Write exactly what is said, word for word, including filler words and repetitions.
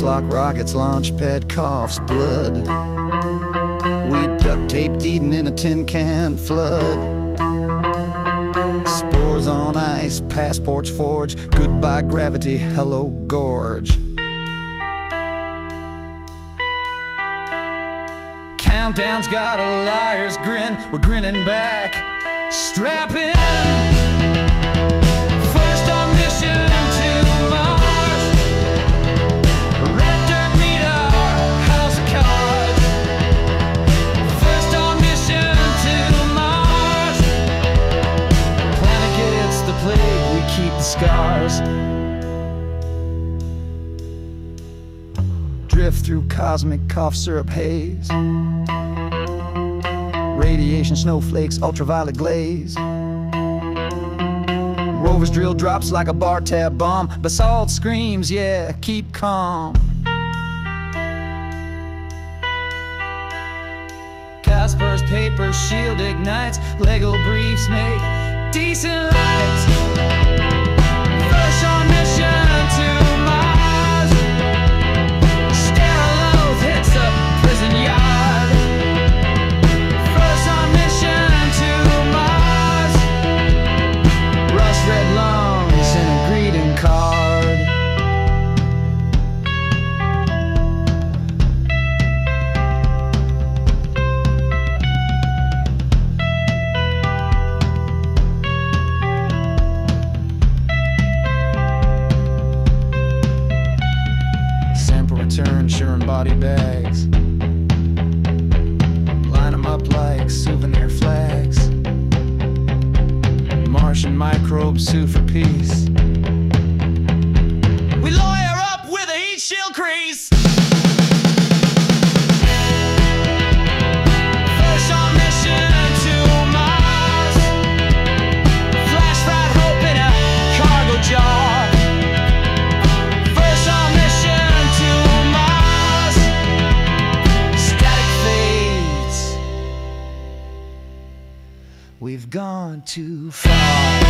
Ships lock rockets, launch pad coughs blood. We duct taped Eden in a tin can flood. Spores on ice, passports forged. Goodbye gravity, hello gorge. Countdown's got a liar's grin. We're grinning back. Strap in. First on mission to Mars. Red dirt meet our house of cards. First on mission to Mars. Planet gets the plague, we keep the scars. Drift through cosmic cough syrup haze. Radiation snowflakes, ultraviolet glaze. Rover's drill drops like a bar tab bomb. Basalt screams, yeah, keep calm. Casper's paper shield ignites. Lego briefs make decent lights. First on mission to Mars. Sterile oath hits a prison yard. First on mission to Mars. Rust red lungs and a greeting card. Sample return, sure in body bags. Line them up like souvenir flags. Martian microbes sue for peace. We lawyer up with a heat shield crease. First on mission to Mars. Flash fried hope in a cargo jar. First on mission to Mars. Static fades. We've gone too far.